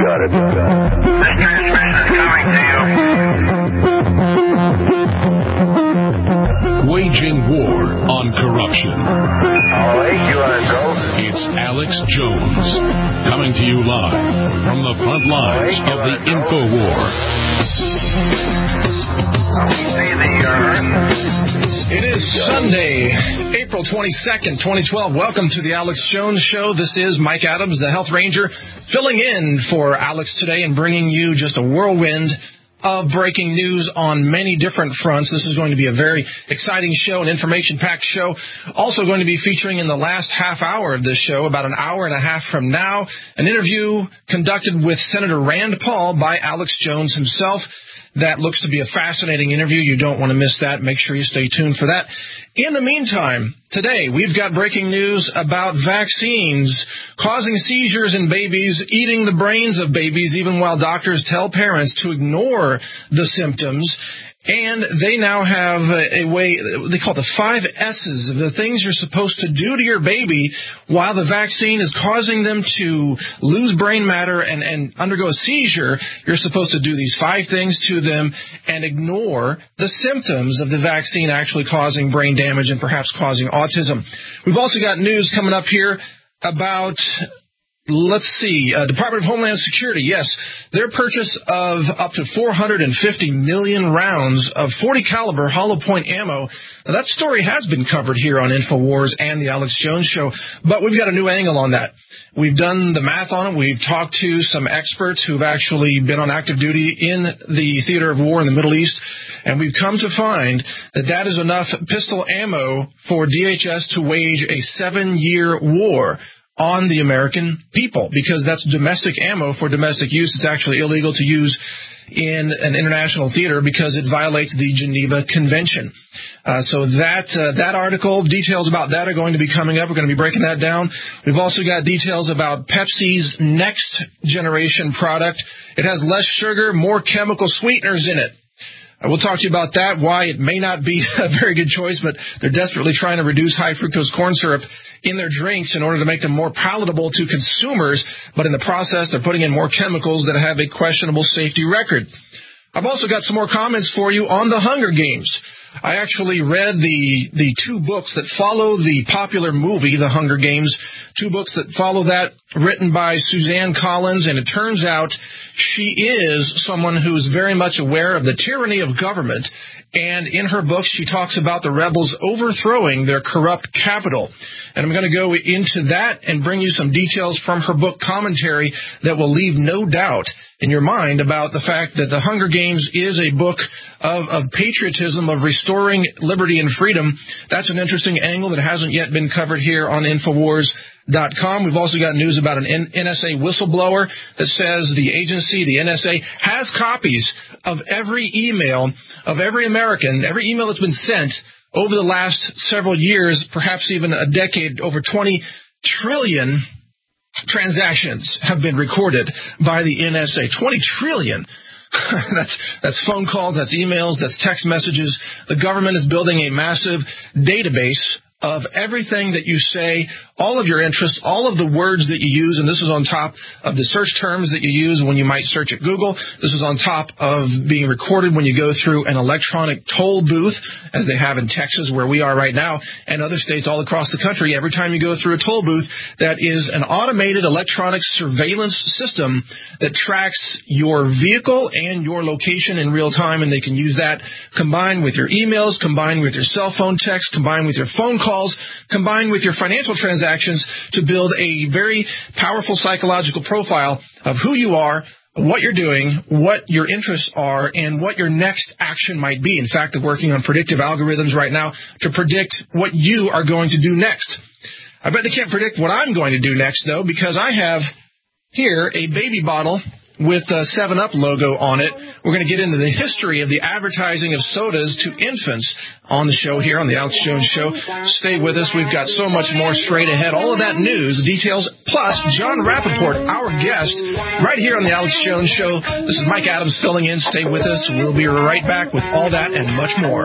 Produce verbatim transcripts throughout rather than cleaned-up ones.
got it. This transmission is coming to you. Waging war on corruption. All right, you want to go? It's Alex Jones, coming to you live from the front lines right, of the go? info war. See the uh, It is Sunday, April twenty-second, twenty twelve. Welcome to the Alex Jones Show. This is Mike Adams, the Health Ranger, filling in for Alex today and bringing you just a whirlwind of breaking news on many different fronts. This is going to be a very exciting show, an information-packed show. Also going to be featuring in the last half hour of this show, about an hour and a half from now, an interview conducted with Senator Rand Paul by Alex Jones himself. That looks to be a fascinating interview. You don't want to miss that. Make sure you stay tuned for that. In the meantime, today we've got breaking news about vaccines causing seizures in babies, eating the brains of babies, even while doctors tell parents to ignore the symptoms. And they now have a, a way, they call it the five S's of the things you're supposed to do to your baby while the vaccine is causing them to lose brain matter and, and undergo a seizure. You're supposed to do these five things to them and ignore the symptoms of the vaccine actually causing brain damage and perhaps causing autism. We've also got news coming up here about... Let's see, uh, Department of Homeland Security, yes, their purchase of up to four hundred fifty million rounds of forty caliber hollow point ammo. Now, that story has been covered here on InfoWars and the Alex Jones Show, but we've got a new angle on that. We've done the math on it. We've talked to some experts who've actually been on active duty in the theater of war in the Middle East, and we've come to find that that is enough pistol ammo for D H S to wage a seven-year war on the American people, because that's domestic ammo for domestic use. It's actually illegal to use in an international theater because it violates the Geneva Convention. Uh, so that uh, that article, details about that are going to be coming up. We're going to be breaking that down. We've also got details about Pepsi's next generation product. It has less sugar, more chemical sweeteners in it. We'll talk to you about that, why it may not be a very good choice, but they're desperately trying to reduce high fructose corn syrup in their drinks in order to make them more palatable to consumers, but in the process they're putting in more chemicals that have a questionable safety record. I've also got some more comments for you on the Hunger Games. I actually read the the two books that follow the popular movie, The Hunger Games, two books that follow that, written by Suzanne Collins, and it turns out she is someone who's very much aware of the tyranny of government, and in her book she talks about the rebels overthrowing their corrupt capital. And I'm going to go into that and bring you some details from her book commentary that will leave no doubt in your mind about the fact that The Hunger Games is a book of, of patriotism, of restoring liberty and freedom. That's an interesting angle that hasn't yet been covered here on InfoWars dot com. We've also got news about an N S A whistleblower that says the agency, the N S A, has copies of every email of every American, every email that's been sent over the last several years, perhaps even a decade. Over twenty trillion transactions have been recorded by the N S A. twenty trillion. that's that's phone calls, that's emails, that's text messages. The government is building a massive database of everything that you say, all of your interests, all of the words that you use, and this is on top of the search terms that you use when you might search at Google. This is on top of being recorded when you go through an electronic toll booth, as they have in Texas, where we are right now, and other states all across the country. Every time you go through a toll booth, that is an automated electronic surveillance system that tracks your vehicle and your location in real time, and they can use that combined with your emails, combined with your cell phone text, combined with your phone calls, combined with your financial transactions to build a very powerful psychological profile of who you are, what you're doing, what your interests are, and what your next action might be. In fact, they're working on predictive algorithms right now to predict what you are going to do next. I bet they can't predict what I'm going to do next, though, because I have here a baby bottle with a seven up logo on it. We're going to get into the history of the advertising of sodas to infants on the show here on the Alex Jones Show. Stay with us. We've got so much more straight ahead. All of that news, details, plus John Rappaport, our guest, right here on the Alex Jones Show. This is Mike Adams filling in. Stay with us. We'll be right back with all that and much more.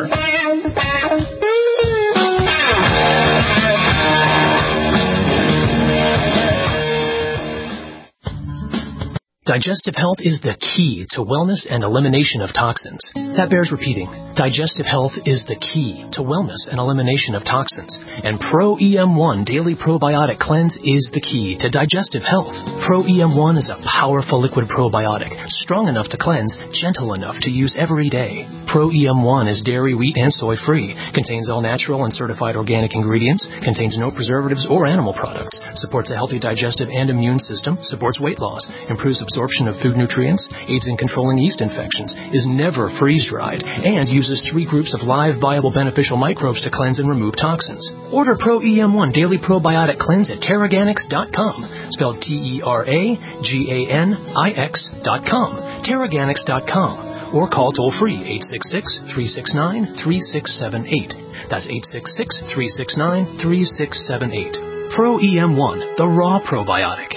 Digestive health is the key to wellness and elimination of toxins. That bears repeating. Digestive health is the key to wellness and elimination of toxins. And Pro E M one Daily Probiotic Cleanse is the key to digestive health. Pro E M one is a powerful liquid probiotic, strong enough to cleanse, gentle enough to use every day. Pro E M one is dairy, wheat, and soy-free, contains all natural and certified organic ingredients, contains no preservatives or animal products, supports a healthy digestive and immune system, supports weight loss, improves absorption of food nutrients, aids in controlling yeast infections, is never freeze-dried, and uses three groups of live, viable, beneficial microbes to cleanse and remove toxins. Order Pro E M one Daily Probiotic Cleanse at Terraganix dot com, spelled T E R A G A N I X dot com, Terraganix dot com. Or call toll-free eight six six, three six nine, three six seven eight. That's eight six six, three six nine, three six seven eight. Pro E M one, the raw probiotic.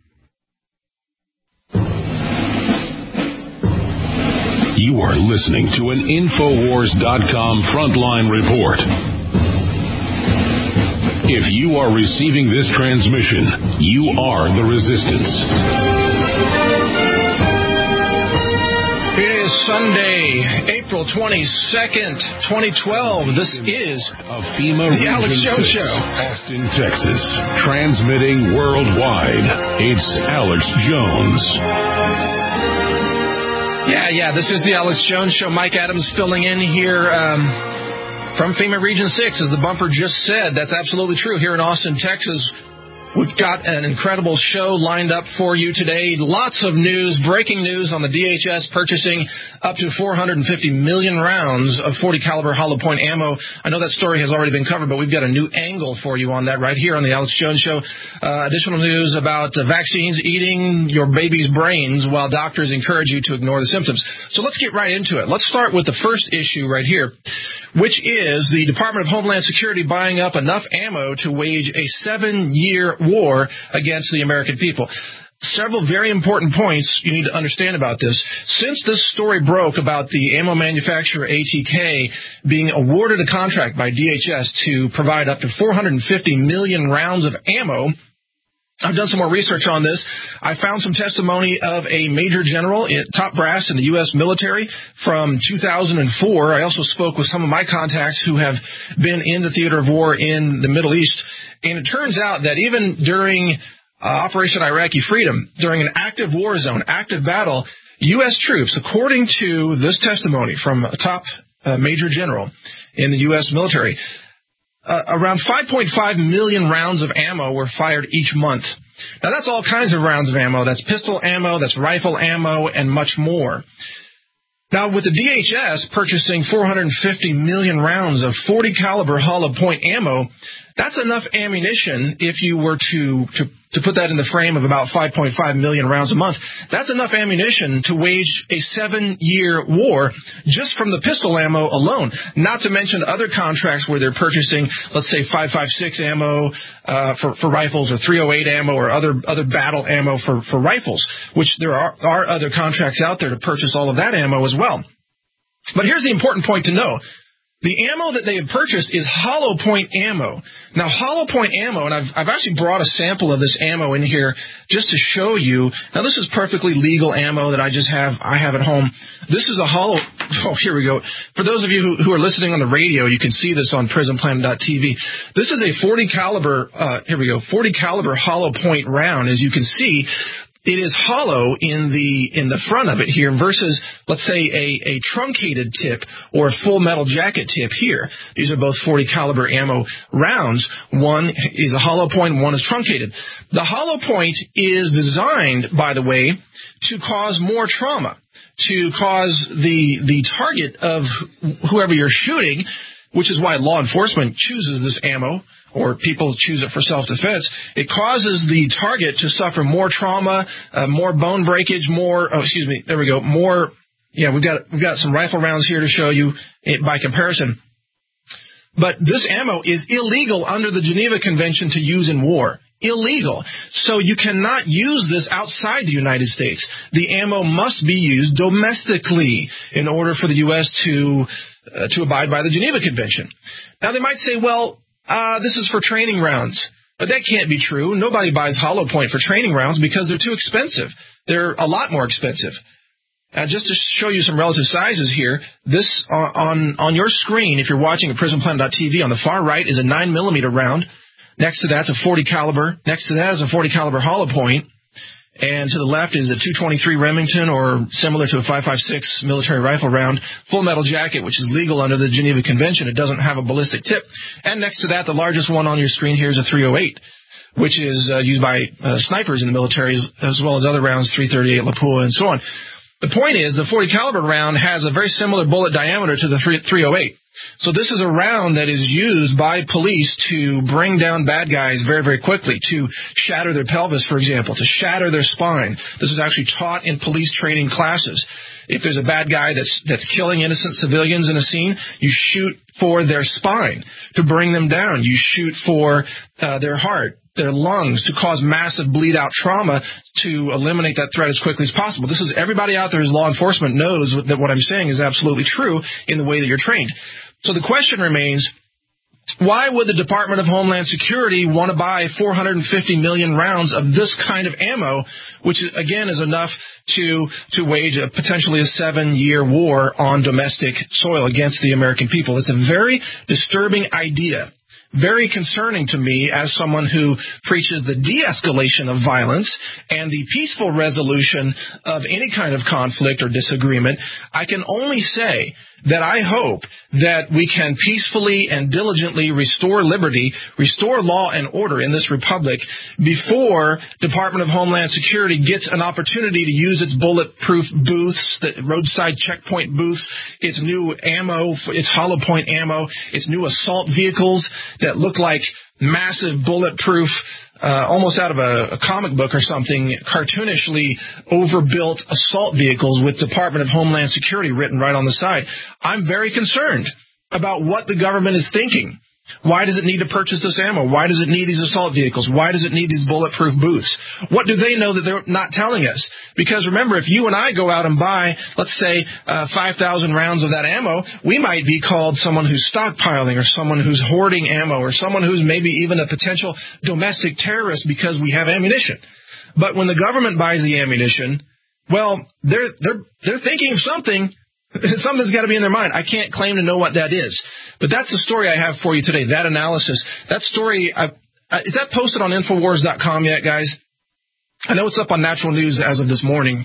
You are listening to an Infowars dot com frontline report. If you are receiving this transmission, you are the resistance. It is Sunday, April twenty-second, twenty twelve. This is a FEMA the Alex Region Jones six, Show. Austin, Texas. Transmitting worldwide. It's Alex Jones. Yeah, yeah, this is the Alex Jones Show. Mike Adams filling in here um, from FEMA Region six, as the bumper just said. That's absolutely true. Here in Austin, Texas, we've got an incredible show lined up for you today. Lots of news, breaking news on the D H S purchasing up to four hundred fifty million rounds of forty caliber hollow point ammo. I know that story has already been covered, but we've got a new angle for you on that right here on the Alex Jones Show. Uh, additional news about uh, vaccines eating your baby's brains while doctors encourage you to ignore the symptoms. So let's get right into it. Let's start with the first issue right here, which is the Department of Homeland Security buying up enough ammo to wage a seven-year war against the American people. Several very important points you need to understand about this. Since this story broke about the ammo manufacturer A T K being awarded a contract by D H S to provide up to four hundred fifty million rounds of ammo, I've done some more research on this. I found some testimony of a major general, top brass in the U S military from two thousand four. I also spoke with some of my contacts who have been in the theater of war in the Middle East. And it turns out that even during uh, Operation Iraqi Freedom, during an active war zone, active battle, U S troops, according to this testimony from a top uh, major general in the U S military, Uh, around five point five million rounds of ammo were fired each month. Now, that's all kinds of rounds of ammo. That's pistol ammo, that's rifle ammo, and much more. Now, with the D H S purchasing four hundred fifty million rounds of forty caliber hollow point ammo, that's enough ammunition if you were to, to, to put that in the frame of about five point five million rounds a month. That's enough ammunition to wage a seven-year war just from the pistol ammo alone, not to mention other contracts where they're purchasing, let's say, five five six ammo uh, for, for rifles or three oh eight ammo or other other battle ammo for, for rifles, which there are, are other contracts out there to purchase all of that ammo as well. But here's the important point to know. The ammo that they have purchased is hollow point ammo. Now, hollow point ammo, and I've, I've actually brought a sample of this ammo in here just to show you. Now, this is perfectly legal ammo that I just have, I have at home. This is a hollow, oh, here we go. For those of you who, who are listening on the radio, you can see this on prison planet dot t v. This is a forty caliber, uh, here we go, forty caliber hollow point round. As you can see, it is hollow in the in the front of it here versus, let's say, a, a truncated tip or a full metal jacket tip here. These are both forty caliber ammo rounds. One is a hollow point, one is truncated. The hollow point is designed, by the way, to cause more trauma, to cause the the target of whoever you're shooting, which is why law enforcement chooses this ammo, or people choose it for self-defense. It causes the target to suffer more trauma, uh, more bone breakage, more, oh, excuse me, there we go, more, yeah, we've got, we've got some rifle rounds here to show you it by comparison. But this ammo is illegal under the Geneva Convention to use in war. Illegal. So you cannot use this outside the United States. The ammo must be used domestically in order for the U S to, uh, to abide by the Geneva Convention. Now, they might say, well, Uh, this is for training rounds. But that can't be true. Nobody buys hollow point for training rounds because they're too expensive. they're a lot more expensive. Uh, just to show you some relative sizes here, this uh, on on your screen, if you're watching at Prison Planet dot T V, on the far right is a nine millimeter round. Next to that's a forty caliber. Next to that is a forty caliber hollow point. And to the left is a two twenty-three Remington, or similar to a five five six military rifle round, full metal jacket, which is legal under the Geneva Convention. It doesn't have a ballistic tip. And next to that, the largest one on your screen here is a three oh eight, which is uh, used by uh, snipers in the military, as, as well as other rounds, three thirty-eight Lapua, and so on. The point is, the forty caliber round has a very similar bullet diameter to the three oh eight. So this is a round that is used by police to bring down bad guys very, very quickly, to shatter their pelvis, for example, to shatter their spine. This is actually taught in police training classes. If there's a bad guy that's that's killing innocent civilians in a scene, you shoot for their spine to bring them down. You shoot for uh, their heart, their lungs, to cause massive bleed-out trauma, to eliminate that threat as quickly as possible. This is, everybody out there who's law enforcement knows that what I'm saying is absolutely true in the way that you're trained. So the question remains, why would the Department of Homeland Security want to buy four hundred fifty million rounds of this kind of ammo, which, again, is enough to to wage a potentially a seven-year war on domestic soil against the American people? It's a very disturbing idea. Very concerning to me as someone who preaches the de-escalation of violence and the peaceful resolution of any kind of conflict or disagreement. I can only say that I hope that we can peacefully and diligently restore liberty, restore law and order in this republic before Department of Homeland Security gets an opportunity to use its bulletproof booths, the roadside checkpoint booths, its new ammo, its hollow point ammo, its new assault vehicles that look like massive bulletproof, uh, almost out of a, a comic book or something, cartoonishly overbuilt assault vehicles with Department of Homeland Security written right on the side. I'm very concerned about what the government is thinking. Why does it need to purchase this ammo? Why does it need these assault vehicles? Why does it need these bulletproof booths? What do they know that they're not telling us? Because remember, if you and I go out and buy, let's say, uh, five thousand rounds of that ammo, we might be called someone who's stockpiling, or someone who's hoarding ammo, or someone who's maybe even a potential domestic terrorist because we have ammunition. But when the government buys the ammunition, well, they're they're they're thinking of something. Something's got to be in their mind. I can't claim to know what that is. But that's the story I have for you today, that analysis. That story, I, uh, is that posted on Infowars dot com yet, guys? I know it's up on Natural News as of this morning.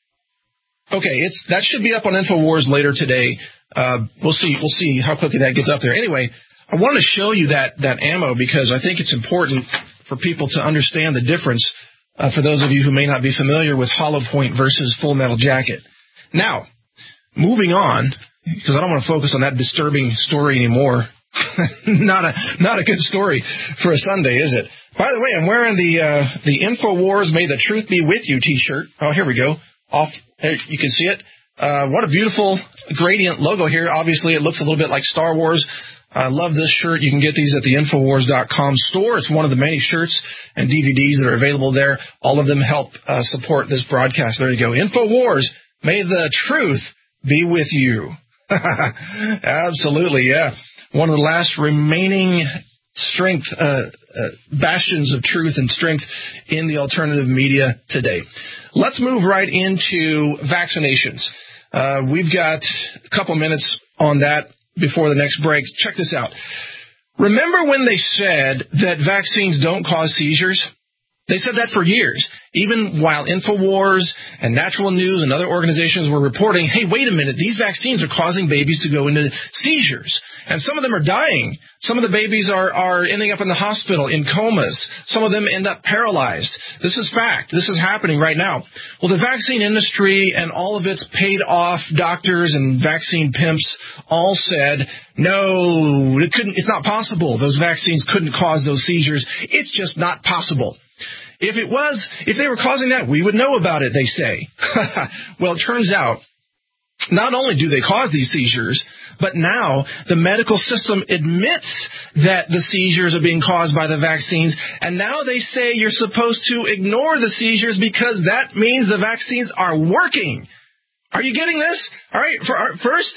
Okay, it's that should be up on Infowars later today. Uh, we'll see. We'll see how quickly that gets up there. Anyway, I want to show you that, that ammo because I think it's important for people to understand the difference, uh, for those of you who may not be familiar with hollow point versus full metal jacket. Now, moving on, because I don't want to focus on that disturbing story anymore. not a not a good story for a Sunday, is it? By the way, I'm wearing the uh, the Infowars May the Truth Be With You T-shirt. Oh, here we go. Off, you can see it. Uh, what a beautiful gradient logo here. Obviously, it looks a little bit like Star Wars. I love this shirt. You can get these at the Infowars dot com store. It's one of the many shirts and D V Ds that are available there. All of them help uh, support this broadcast. There you go. Infowars, May the Truth Be With You. Absolutely, yeah. One of the last remaining strength, uh, uh, bastions of truth and strength in the alternative media today. Let's move right into vaccinations. Uh, we've got a couple minutes on that before the next break. Check this out. Remember when they said that vaccines don't cause seizures? They said that for years, even while Infowars and Natural News and other organizations were reporting, hey, wait a minute, these vaccines are causing babies to go into seizures. And some of them are dying. Some of the babies are, are ending up in the hospital in comas. Some of them end up paralyzed. This is fact. This is happening right now. Well, the vaccine industry and all of its paid-off doctors and vaccine pimps all said, no, it couldn't. It's not possible. Those vaccines couldn't cause those seizures. It's just not possible. If it was, if they were causing that, we would know about it, they say. Well, it turns out, not only do they cause these seizures, but now the medical system admits that the seizures are being caused by the vaccines, and now they say you're supposed to ignore the seizures because that means the vaccines are working. Are you getting this? All right, for our, first,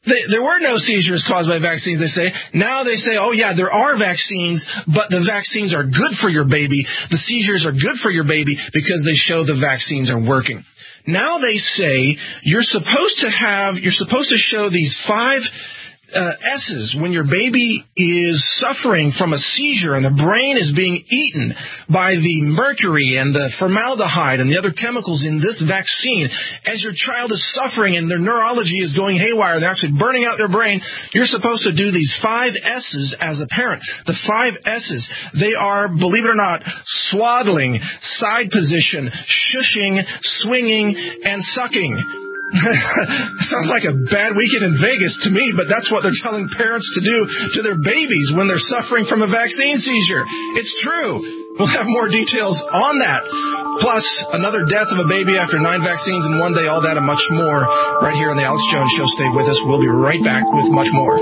They, there were no seizures caused by vaccines, they say. Now they say, oh, yeah, there are vaccines, but the vaccines are good for your baby. The seizures are good for your baby because they show the vaccines are working. Now they say you're supposed to have, you're supposed to show these five Uh, S's when your baby is suffering from a seizure and the brain is being eaten by the mercury and the formaldehyde and the other chemicals in this vaccine. As your child is suffering and their neurology is going haywire, they're actually burning out their brain, you're supposed to do these five S's as a parent. The five S's, they are, believe it or not, swaddling, side position, shushing, swinging, and sucking. Sounds like a bad weekend in Vegas to me, but that's what they're telling parents to do to their babies when they're suffering from a vaccine seizure. It's true. We'll have more details on that. Plus, another death of a baby after nine vaccines in one day, all that and much more right here on the Alex Jones Show. Stay with us. We'll be right back with much more.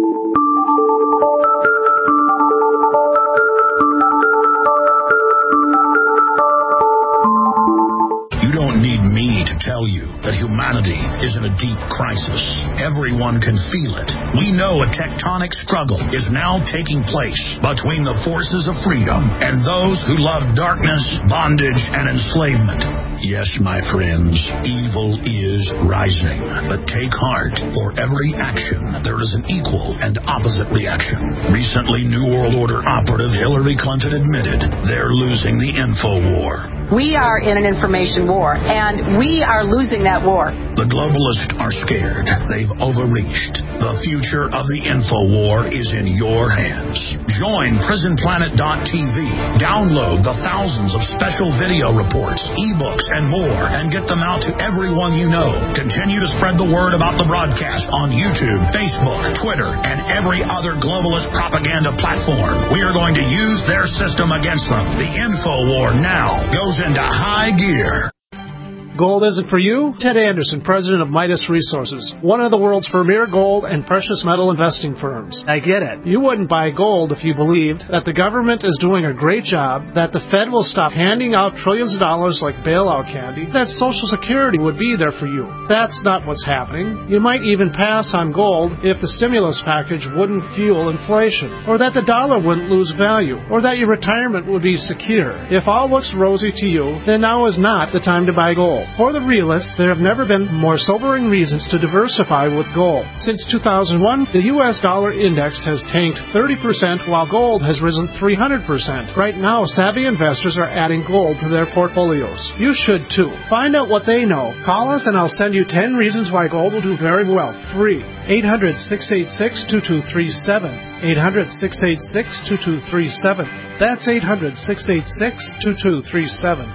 Tell you that humanity is in a deep crisis. Everyone can feel it. We know a tectonic struggle is now taking place between the forces of freedom and those who love darkness, bondage, and enslavement. Yes, my friends, evil is rising. But take heart. For every action, there is an equal and opposite reaction. Recently, New World Order operative Hillary Clinton admitted they're losing the info war. We are in an information war, and we are losing that war. The globalists are scared. They've overreached. The future of the info war is in your hands. Join prison planet dot t v. Download the thousands of special video reports, ebooks, and more, and get them out to everyone you know. Continue to spread the word about the broadcast on YouTube, Facebook, Twitter, and every other globalist propaganda platform. We are going to use their system against them. The info war now goes into high gear. Gold isn't for you? Ted Anderson, president of Midas Resources, one of the world's premier gold and precious metal investing firms. I get it. You wouldn't buy gold if you believed that the government is doing a great job, that the Fed will stop handing out trillions of dollars like bailout candy, that Social Security would be there for you. That's not what's happening. You might even pass on gold if the stimulus package wouldn't fuel inflation, or that the dollar wouldn't lose value, or that your retirement would be secure. If all looks rosy to you, then now is not the time to buy gold. For the realists, there have never been more sobering reasons to diversify with gold. Since two thousand one, the U S dollar index has tanked thirty percent while gold has risen three hundred percent. Right now, savvy investors are adding gold to their portfolios. You should too. Find out what they know. Call us and I'll send you ten reasons why gold will do very well. Free. eight hundred, six eight six, two two three seven. eight hundred, six eight six, two two three seven. That's eight hundred, six eight six, two two three seven.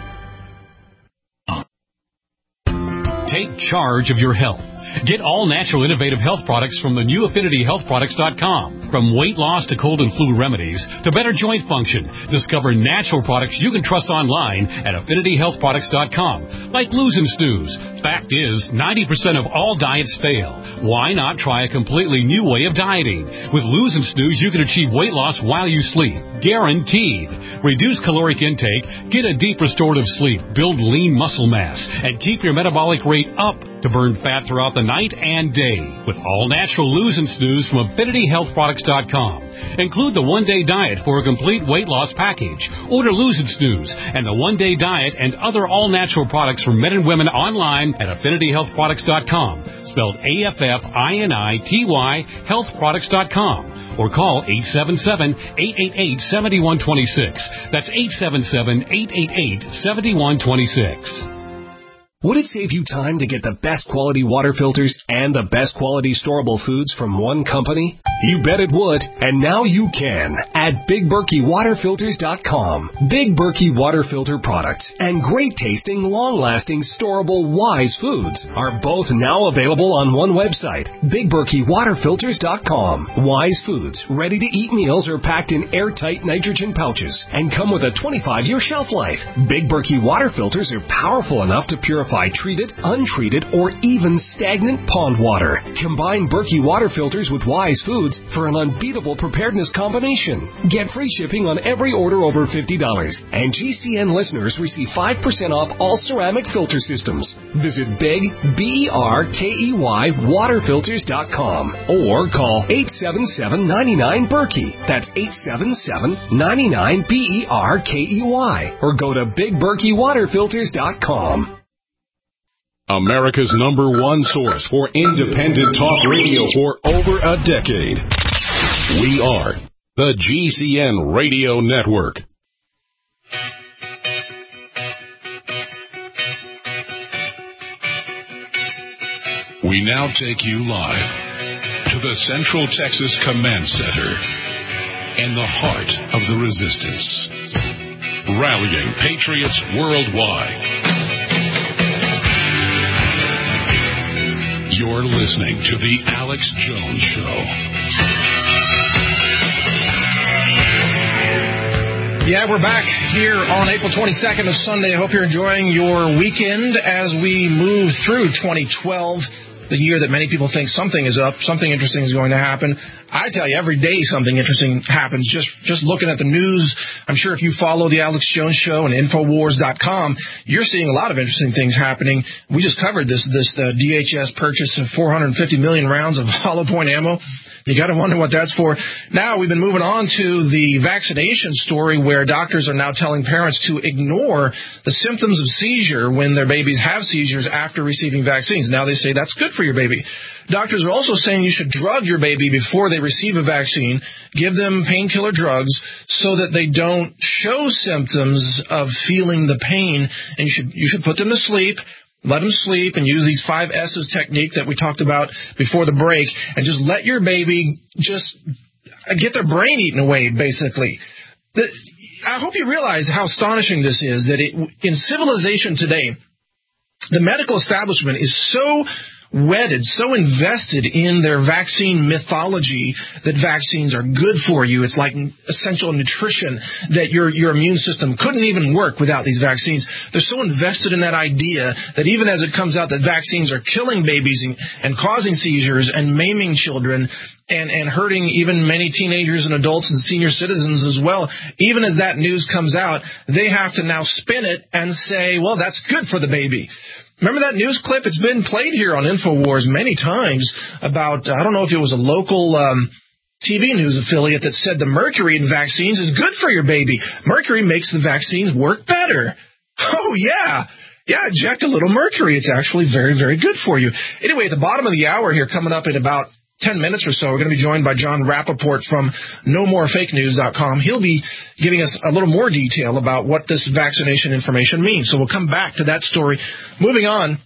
Take charge of your health. Get all natural innovative health products from the new affinity health products dot com. From weight loss to cold and flu remedies to better joint function, discover natural products you can trust online at affinity health products dot com. Like Lose and Snooze. Fact is, ninety percent of all diets fail. Why not try a completely new way of dieting? With Lose and Snooze, you can achieve weight loss while you sleep. Guaranteed. Reduce caloric intake, get a deep restorative sleep, build lean muscle mass, and keep your metabolic rate up to burn fat throughout the night and day. With all natural Lose and Snooze from affinity health products dot com. Include the one-day diet for a complete weight loss package. Order Lose and Snooze and the one-day diet and other all-natural products for men and women online at affinity health products dot com. Spelled A F F I N I T Y health products dot com. Or call eight seven seven, eight eight eight, seven one two six. That's eight seven seven, eight eight eight, seven one two six. Would it save you time to get the best quality water filters and the best quality storable foods from one company? You bet it would, and now you can at Big Berkey Water Filters dot com. Big Berkey water filter products and great tasting, long-lasting, storable Wise foods are both now available on one website, Big Berkey Water Filters dot com. Wise foods, ready-to-eat meals are packed in airtight nitrogen pouches and come with a twenty-five year shelf life. Big Berkey water filters are powerful enough to purify purify treated, untreated, or even stagnant pond water. Combine Berkey water filters with Wise Foods for an unbeatable preparedness combination. Get free shipping on every order over fifty dollars. And G C N listeners receive five percent off all ceramic filter systems. Visit Big, B E R K E Y, water filters dot com or call eight seven seven, nine nine, Berkey. That's eight seven seven, nine nine, B E R K E Y. Or go to big berkey water filters dot com. America's number one source for independent talk radio for over a decade. We are the G C N Radio Network. We now take you live to the Central Texas Command Center and the heart of the resistance. Rallying patriots worldwide. You're listening to The Alex Jones Show. Yeah, we're back here on April twenty-second of Sunday. I hope you're enjoying your weekend as we move through twenty twelve. The year that many people think something is up, something interesting is going to happen. I tell you, every day something interesting happens. Just just looking at the news, I'm sure if you follow the Alex Jones Show and Infowars dot com, you're seeing a lot of interesting things happening. We just covered this this uh, D H S purchase of four hundred fifty million rounds of hollow point ammo. You got to wonder what that's for. Now we've been moving on to the vaccination story where doctors are now telling parents to ignore the symptoms of seizure when their babies have seizures after receiving vaccines. Now they say that's good for your baby. Doctors are also saying you should drug your baby before they receive a vaccine, give them painkiller drugs so that they don't show symptoms of feeling the pain, and you should you should put them to sleep. Let them sleep and use these five S's technique that we talked about before the break, and just let your baby just get their brain eaten away, basically. The, I hope you realize how astonishing this is, that it, in civilization today, the medical establishment is so wedded, so invested in their vaccine mythology that vaccines are good for you. It's like essential nutrition, that your your immune system couldn't even work without these vaccines. They're so invested in that idea that even as it comes out that vaccines are killing babies and, and causing seizures and maiming children and, and hurting even many teenagers and adults and senior citizens as well, even as that news comes out, they have to now spin it and say, well, that's good for the baby. Remember that news clip? It's been played here on InfoWars many times about, I don't know if it was a local um, T V news affiliate that said the mercury in vaccines is good for your baby. Mercury makes the vaccines work better. Oh, yeah. Yeah, inject a little mercury. It's actually very, very good for you. Anyway, at the bottom of the hour here, coming up in about ten minutes or so, we're going to be joined by John Rappaport from no more fake news dot com. He'll be giving us a little more detail about what this vaccination information means. So we'll come back to that story. Moving on,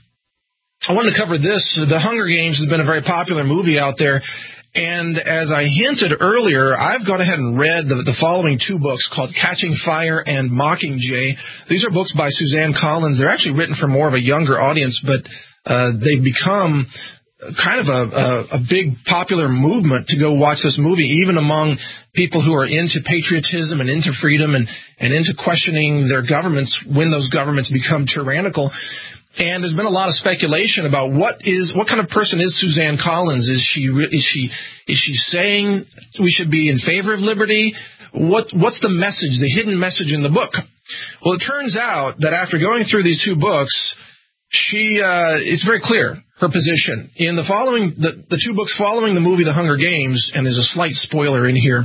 I wanted to cover this. The Hunger Games has been a very popular movie out there. And as I hinted earlier, I've gone ahead and read the, the following two books called Catching Fire and Mockingjay. These are books by Suzanne Collins. They're actually written for more of a younger audience, but uh, they've become kind of a, a, a big popular movement to go watch this movie, even among people who are into patriotism and into freedom and, and into questioning their governments when those governments become tyrannical. And there's been a lot of speculation about what is what kind of person is Suzanne Collins? Is she is she is she saying we should be in favor of liberty? What what's the message, the hidden message in the book? Well, it turns out that after going through these two books, she uh, it's very clear her position in the following the, the two books following the movie The Hunger Games. And there's a slight spoiler in here.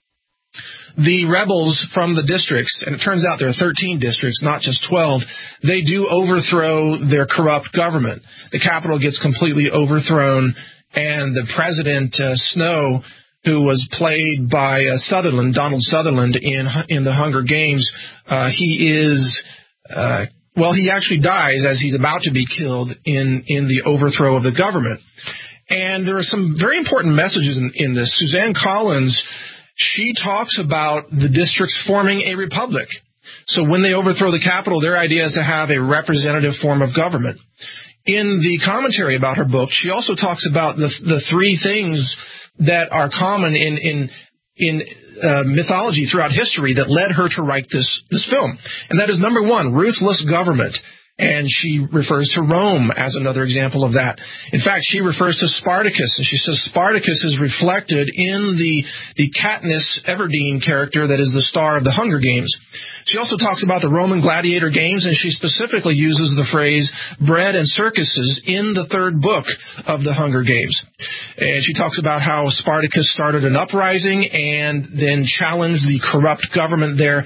The rebels from the districts, and it turns out there are thirteen districts, not just twelve, they do overthrow their corrupt government. The Capitol gets completely overthrown, and the president, uh, Snow, who was played by uh, Sutherland, Donald Sutherland, in in the Hunger Games, uh, he is, uh, well, he actually dies as he's about to be killed in, in the overthrow of the government. And there are some very important messages in, in this. Suzanne Collins, she talks about the districts forming a republic. So when they overthrow the Capitol, their idea is to have a representative form of government. In the commentary about her book, she also talks about the the three things that are common in in in uh, mythology throughout history that led her to write this this film. And that is, number one, ruthless government. And she refers to Rome as another example of that. In fact, she refers to Spartacus, and she says Spartacus is reflected in the, the Katniss Everdeen character that is the star of the Hunger Games. She also talks about the Roman gladiator games, and she specifically uses the phrase bread and circuses in the third book of the Hunger Games. And she talks about how Spartacus started an uprising and then challenged the corrupt government there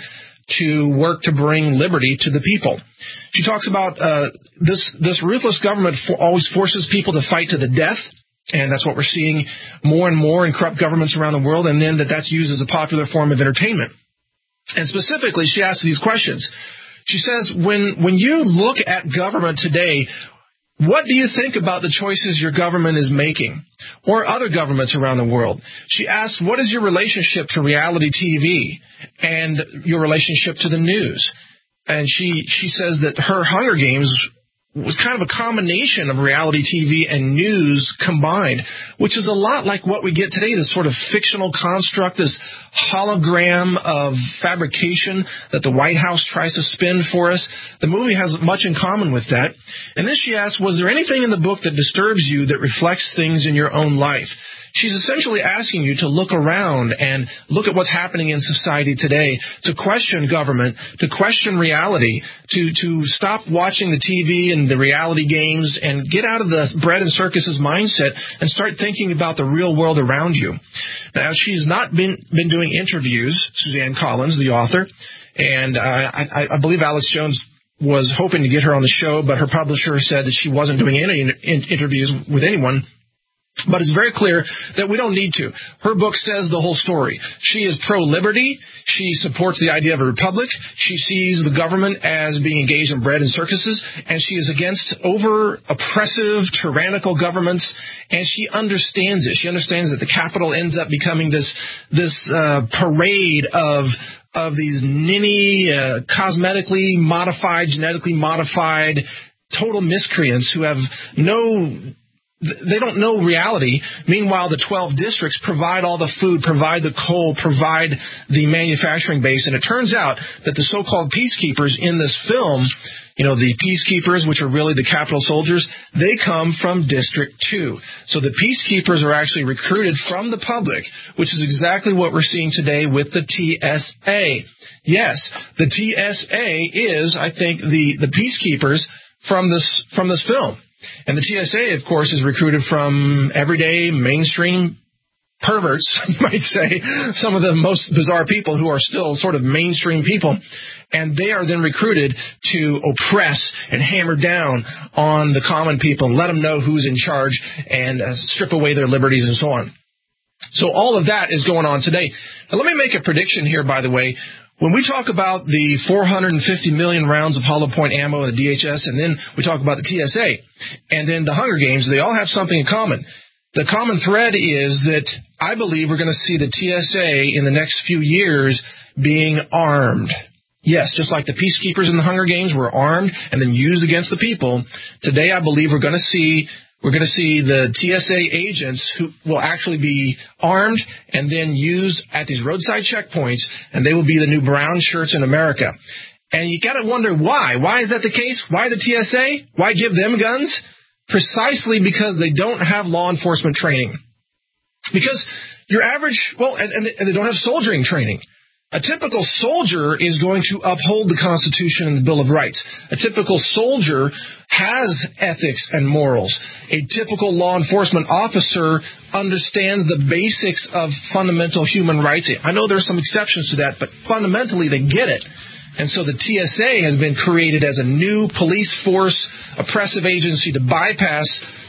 to work to bring liberty to the people. She talks about uh, this this ruthless government for always forces people to fight to the death, and that's what we're seeing more and more in corrupt governments around the world, and then that that's used as a popular form of entertainment. And specifically, she asks these questions. She says, when when you look at government today, what do you think about the choices your government is making, or other governments around the world? She asks, what is your relationship to reality T V and your relationship to the news? And she, she says that her Hunger Games was kind of a combination of reality T V and news combined, which is a lot like what we get today, this sort of fictional construct, this hologram of fabrication that the White House tries to spin for us. The movie has much in common with that. And then she asks, was there anything in the book that disturbs you that reflects things in your own life? She's essentially asking you to look around and look at what's happening in society today, to question government, to question reality, to, to stop watching the T V and the reality games and get out of the bread and circuses mindset and start thinking about the real world around you. Now, she's not been, been doing interviews, Suzanne Collins, the author, and uh, I, I believe Alex Jones was hoping to get her on the show, but her publisher said that she wasn't doing any in- interviews with anyone. But it's very clear that we don't need to. Her book says the whole story. She is pro-liberty. She supports the idea of a republic. She sees the government as being engaged in bread and circuses. And she is against over-oppressive, tyrannical governments. And she understands it. She understands that the Capitol ends up becoming this, this uh, parade of of these ninny, uh, cosmetically modified, genetically modified, total miscreants who have no... They don't know reality. Meanwhile, the twelve districts provide all the food, provide the coal, provide the manufacturing base. And it turns out that the so-called peacekeepers in this film, you know, the peacekeepers, which are really the Capitol soldiers, they come from District two. So the peacekeepers are actually recruited from the public, which is exactly what we're seeing today with the T S A. Yes, the T S A is, I think, the, the peacekeepers from this, from this film. And the T S A, of course, is recruited from everyday mainstream perverts, you might say, some of the most bizarre people who are still sort of mainstream people. And they are then recruited to oppress and hammer down on the common people and let them know who's in charge and uh, strip away their liberties and so on. So all of that is going on today. Now, let me make a prediction here, by the way. When we talk about the four hundred fifty million rounds of hollow point ammo in the D H S, and then we talk about the T S A, and then the Hunger Games, they all have something in common. The common thread is that I believe we're going to see the T S A in the next few years being armed. Yes, just like the peacekeepers in the Hunger Games were armed and then used against the people, today I believe we're going to see We're going to see the T S A agents who will actually be armed and then used at these roadside checkpoints, and they will be the new brown shirts in America. And you got to wonder why. Why is that the case? Why the T S A? Why give them guns? Precisely because they don't have law enforcement training. Because your average, well, and, and they don't have soldiering training. A typical soldier is going to uphold the Constitution and the Bill of Rights. A typical soldier has ethics and morals. A typical law enforcement officer understands the basics of fundamental human rights. I know there's some exceptions to that, but fundamentally they get it. And so the T S A has been created as a new police force, oppressive agency to bypass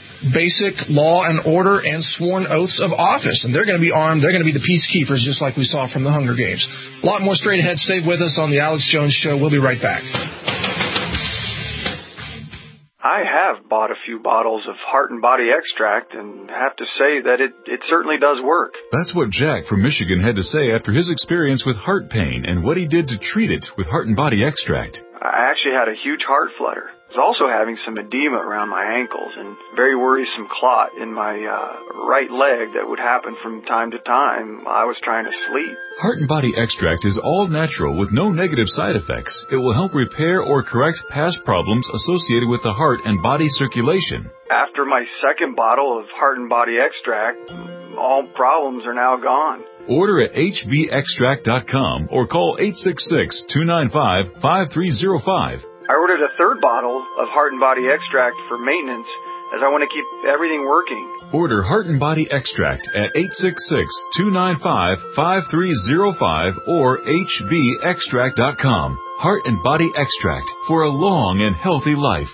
basic law and order and sworn oaths of office. And they're going to be armed. They're going to be the peacekeepers, just like we saw from the Hunger Games. A lot more straight ahead. Stay with us on the Alex Jones Show. We'll be right back. I have bought a few bottles of Heart and Body Extract and have to say that it, it certainly does work. That's what Jack from Michigan had to say after his experience with heart pain and what he did to treat it with Heart and Body Extract. I actually had a huge heart flutter. I was also having some edema around my ankles and very worrisome clot in my uh, right leg that would happen from time to time while I was trying to sleep. Heart and Body Extract is all natural with no negative side effects. It will help repair or correct past problems associated with the heart and body circulation. After my second bottle of Heart and Body Extract, all problems are now gone. Order at H B extract dot com or call eight six six, two nine five, five three zero five. I ordered a third bottle of Heart and Body Extract for maintenance as I want to keep everything working. Order Heart and Body Extract at eight six six, two nine five, five three zero five or H B extract dot com. Heart and Body Extract for a long and healthy life.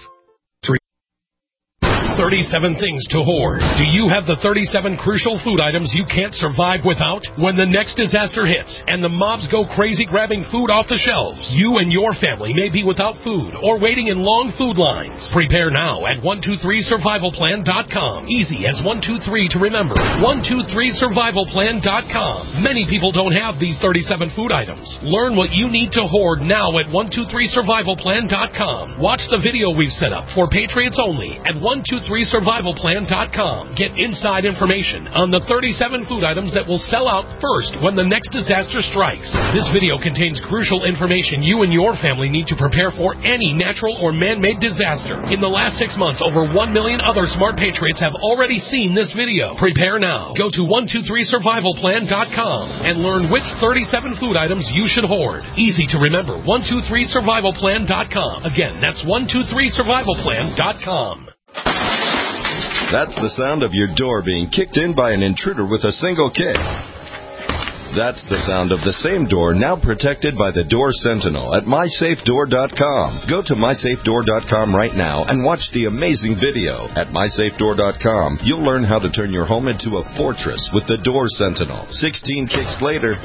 thirty-seven things to hoard. Do you have the thirty-seven crucial food items you can't survive without? When the next disaster hits and the mobs go crazy grabbing food off the shelves, you and your family may be without food or waiting in long food lines. Prepare now at one two three survival plan dot com. Easy as one two three to remember. one two three survival plan dot com. Many people don't have these thirty-seven food items. Learn what you need to hoard now at one two three survival plan dot com. Watch the video we've set up for Patriots only at one two three survival plan dot com. Get inside information on the thirty-seven food items that will sell out first when the next disaster strikes. This video contains crucial information you and your family need to prepare for any natural or man-made disaster. In the last six months, over one million other smart patriots have already seen this video. Prepare now. Go to one two three survival plan dot com and learn which thirty-seven food items you should hoard. Easy to remember. one two three survival plan dot com. Again, that's one two three survival plan dot com. That's the sound of your door being kicked in by an intruder with a single kick. That's the sound of the same door now protected by the Door Sentinel at my safe door dot com. Go to my safe door dot com right now and watch the amazing video. At my safe door dot com, you'll learn how to turn your home into a fortress with the Door Sentinel. sixteen kicks later,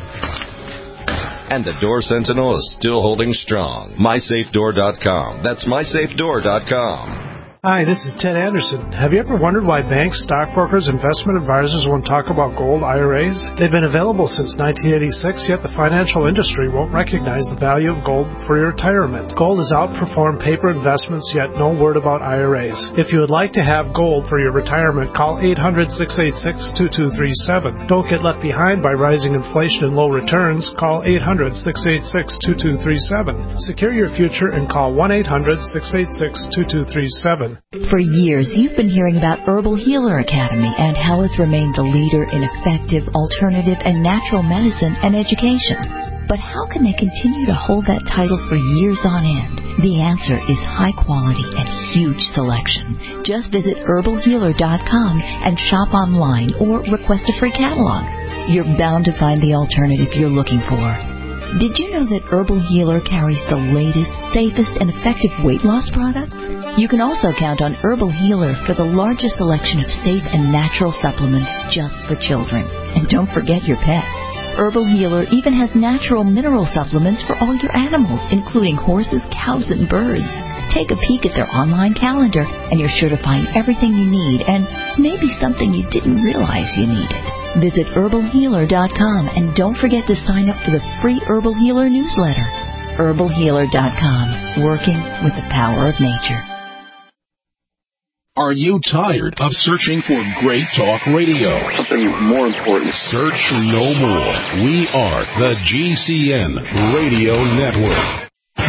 and the Door Sentinel is still holding strong. my safe door dot com. That's my safe door dot com. Hi, this is Ted Anderson. Have you ever wondered why banks, stockbrokers, investment advisors won't talk about gold I R As? They've been available since nineteen eighty-six, yet the financial industry won't recognize the value of gold for your retirement. Gold has outperformed paper investments, yet no word about I R As. If you would like to have gold for your retirement, call eight hundred, six eight six, two two three seven. Don't get left behind by rising inflation and low returns. Call eight hundred, six eight six, two two three seven. Secure your future and call one eight hundred, six eight six, two two three seven. For years, you've been hearing about Herbal Healer Academy and how it's remained the leader in effective, alternative, and natural medicine and education. But how can they continue to hold that title for years on end? The answer is high quality and huge selection. Just visit herbal healer dot com and shop online or request a free catalog. You're bound to find the alternative you're looking for. Did you know that Herbal Healer carries the latest, safest, and effective weight loss products? You can also count on Herbal Healer for the largest selection of safe and natural supplements just for children. And don't forget your pets. Herbal Healer even has natural mineral supplements for all your animals, including horses, cows, and birds. Take a peek at their online calendar, and you're sure to find everything you need and maybe something you didn't realize you needed. Visit herbal healer dot com and don't forget to sign up for the free Herbal Healer newsletter. herbal healer dot com, working with the power of nature. Are you tired of searching for great talk radio? Something more important. Search no more. We are the G C N Radio Network.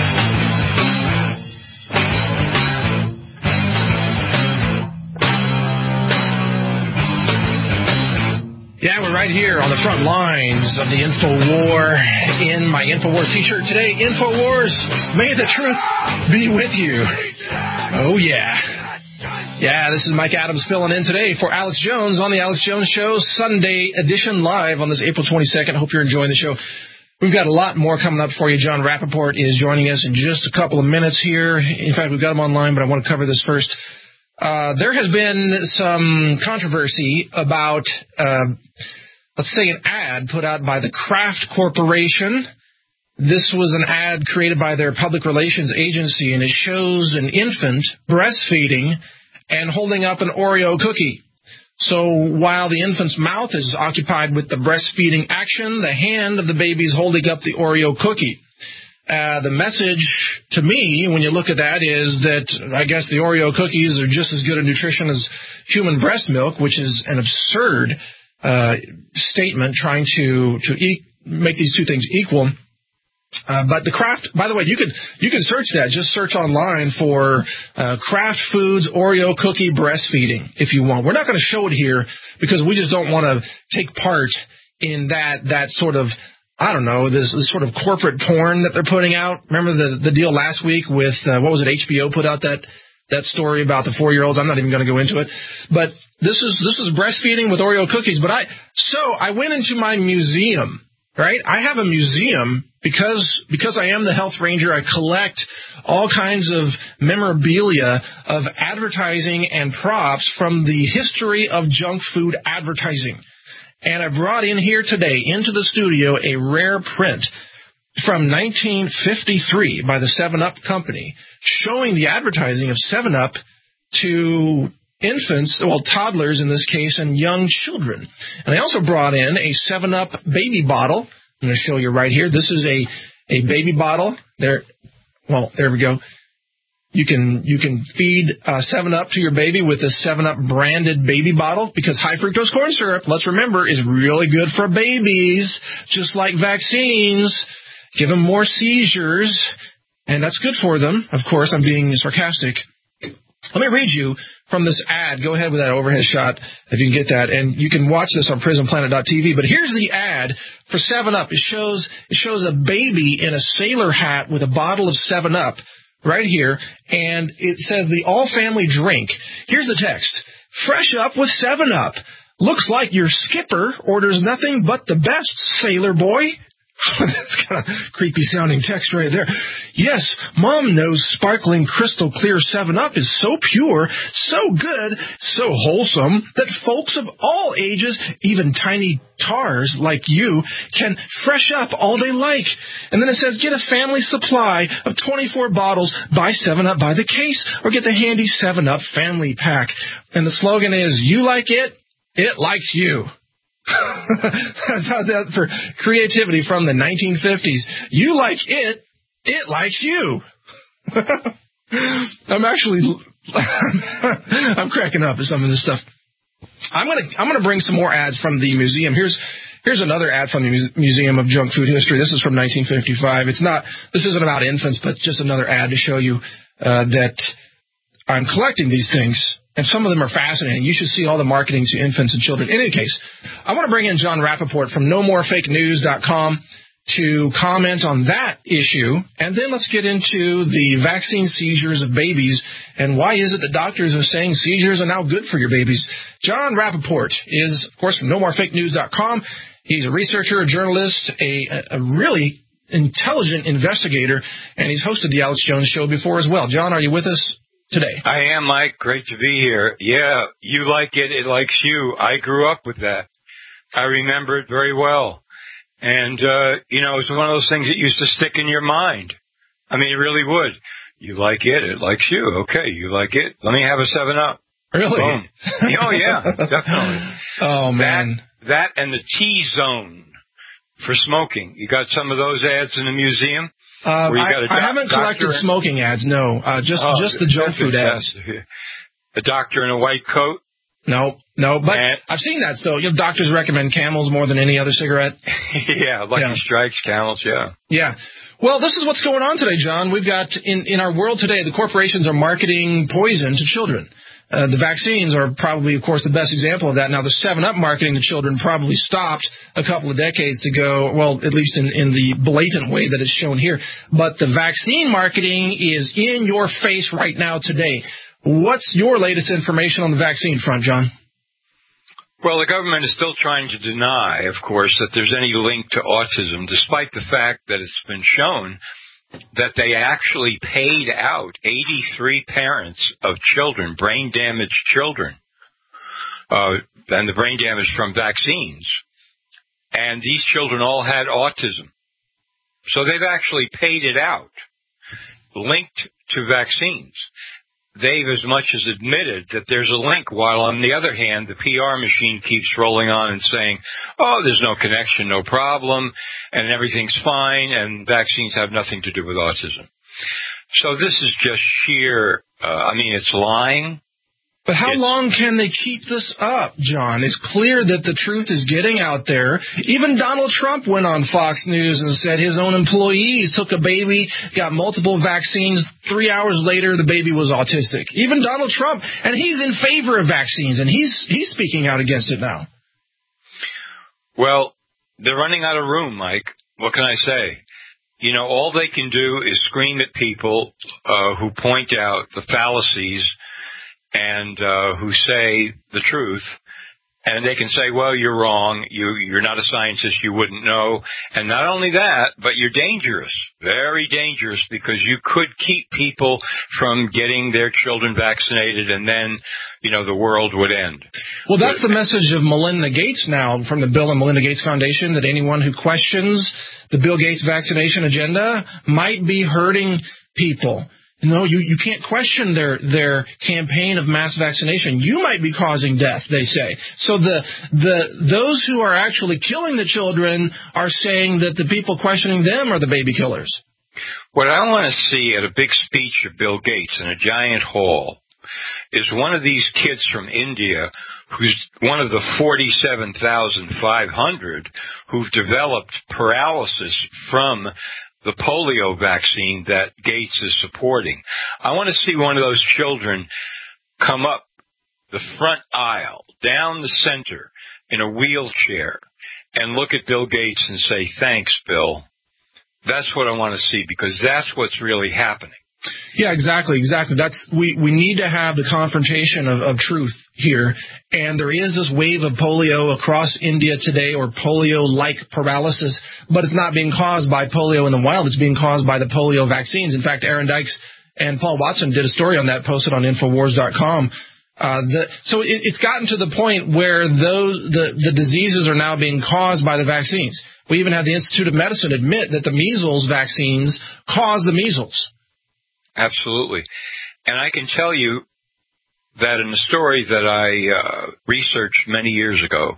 Yeah, we're right here on the front lines of the InfoWar in my InfoWars t-shirt today. InfoWars, may the truth be with you. Oh, yeah. Yeah, this is Mike Adams filling in today for Alex Jones on the Alex Jones Show, Sunday edition, live on this April twenty-second. Hope you're enjoying the show. We've got a lot more coming up for you. John Rappaport is joining us in just a couple of minutes here. In fact, we've got him online, but I want to cover this first. Uh, there has been some controversy about, uh, let's say, an ad put out by the Kraft Corporation. This was an ad created by their public relations agency, and it shows an infant breastfeeding and holding up an Oreo cookie. So while the infant's mouth is occupied with the breastfeeding action, the hand of the baby is holding up the Oreo cookie. Uh, the message to me, when you look at that, is that I guess the Oreo cookies are just as good a nutrition as human breast milk, which is an absurd uh, statement trying to to eat, make these two things equal. Uh, but the Kraft, by the way, you could you can search that. Just search online for uh, Kraft Foods Oreo cookie breastfeeding if you want. We're not going to show it here because we just don't want to take part in that that sort of, I don't know, this, this sort of corporate porn that they're putting out. Remember the the deal last week with, uh, what was it, H B O put out that that story about the four-year-olds? I'm not even going to go into it. But this is this is breastfeeding with Oreo cookies. But I So I went into my museum, right? I have a museum because because I am the health ranger. I collect all kinds of memorabilia of advertising and props from the history of junk food advertising. And I brought in here today, into the studio, a rare print from nineteen fifty-three by the seven up Company, showing the advertising of seven up to infants, well, toddlers in this case, and young children. And I also brought in a seven up baby bottle. I'm going to show you right here. This is a, a baby bottle. There, well, there we go. You can you can feed uh, seven up to your baby with a seven up branded baby bottle because high fructose corn syrup, let's remember, is really good for babies, just like vaccines. Give them more seizures, and that's good for them. Of course, I'm being sarcastic. Let me read you from this ad. Go ahead with that overhead shot if you can get that, and you can watch this on prison planet dot t v. But here's the ad for seven up. It shows it shows a baby in a sailor hat with a bottle of seven up. Right here, and it says the all-family drink. Here's the text. Fresh up with seven up. Looks like your skipper orders nothing but the best, sailor boy. That's kind of creepy-sounding text right there. Yes, Mom knows sparkling crystal clear seven up is so pure, so good, so wholesome that folks of all ages, even tiny tars like you, can fresh up all they like. And then it says, get a family supply of twenty-four bottles, buy seven up by the case, or get the handy seven up family pack. And the slogan is, you like it, it likes you. How's that for creativity from the nineteen fifties? You like it, it likes you. I'm actually, I'm cracking up at some of this stuff. I'm gonna, I'm gonna bring some more ads from the museum. Here's, here's another ad from the Mu- Museum of Junk Food History. This is from nineteen fifty-five. It's not, this isn't about infants, but just another ad to show you uh, that I'm collecting these things. And some of them are fascinating. You should see all the marketing to infants and children. In any case, I want to bring in John Rappaport from no more fake news dot com to comment on that issue. And then let's get into the vaccine seizures of babies and why is it that doctors are saying seizures are now good for your babies. John Rappaport is, of course, from no more fake news dot com. He's a researcher, a journalist, a, a really intelligent investigator, and he's hosted the Alex Jones Show before as well. John, are you with us today? I am, Mike. Great to be here. Yeah, you like it, it likes you. I grew up with that. I remember it very well. And, uh, you know, it's one of those things that used to stick in your mind. I mean, it really would. You like it, it likes you. Okay, you like it. Let me have a seven up. Really? Boom. Oh, yeah, definitely. Oh, man. That, that and the T-zone for smoking. You got some of those ads in the museum? Uh, I, doc- I haven't collected in- smoking ads, no. Uh, just oh, just the junk food ads. A doctor in a white coat? No, no, but and, I've seen that. So, you know, doctors recommend Camels more than any other cigarette. Yeah, Lucky yeah. Strikes, Camels, yeah. Yeah. Well, this is what's going on today, John. We've got, in, in our world today, the corporations are marketing poison to children. Uh, the vaccines are probably, of course, the best example of that. Now, the seven up marketing to children probably stopped a couple of decades ago, well, at least in, in the blatant way that it's shown here. But the vaccine marketing is in your face right now today. What's your latest information on the vaccine front, John? Well, the government is still trying to deny, of course, that there's any link to autism, despite the fact that it's been shown that they actually paid out eighty-three parents of children, brain-damaged children, uh, and the brain damage from vaccines. And these children all had autism. So they've actually paid it out, linked to vaccines. they've as much as admitted that there's a link, while on the other hand, the P R machine keeps rolling on and saying, oh, there's no connection, no problem, and everything's fine, and vaccines have nothing to do with autism. So this is just sheer, uh, I mean, it's lying. But how long can they keep this up, John? It's clear that the truth is getting out there. Even Donald Trump went on Fox News and said his own employees took a baby, got multiple vaccines. Three hours later, the baby was autistic. Even Donald Trump, and he's in favor of vaccines, and he's he's speaking out against it now. Well, they're running out of room, Mike. What can I say? You know, all they can do is scream at people uh, who point out the fallacies and uh, who say the truth, and they can say, well, you're wrong, you, you're not a scientist, you wouldn't know, and not only that, but you're dangerous, very dangerous, because you could keep people from getting their children vaccinated, and then, you know, the world would end. Well, that's the message of Melinda Gates now from the Bill and Melinda Gates Foundation, that anyone who questions the Bill Gates vaccination agenda might be hurting people. No, you, you can't question their their campaign of mass vaccination. You might be causing death, they say. So the the those who are actually killing the children are saying that the people questioning them are the baby killers. What I want to see at a big speech of Bill Gates in a giant hall is one of these kids from India who's one of the forty-seven thousand five hundred who've developed paralysis from the polio vaccine that Gates is supporting. I want to see one of those children come up the front aisle, down the center, in a wheelchair, and look at Bill Gates and say, thanks, Bill. That's what I want to see, because that's what's really happening. Yeah, exactly, exactly. That's we, we need to have the confrontation of, of truth here. And there is this wave of polio across India today, or polio-like paralysis, but it's not being caused by polio in the wild. It's being caused by the polio vaccines. In fact, Aaron Dykes and Paul Watson did a story on that, posted on Infowars dot com. Uh, the, so it, it's gotten to the point where those the, the diseases are now being caused by the vaccines. We even had the Institute of Medicine admit that the measles vaccines cause the measles. Absolutely. And I can tell you that in a story that I uh, researched many years ago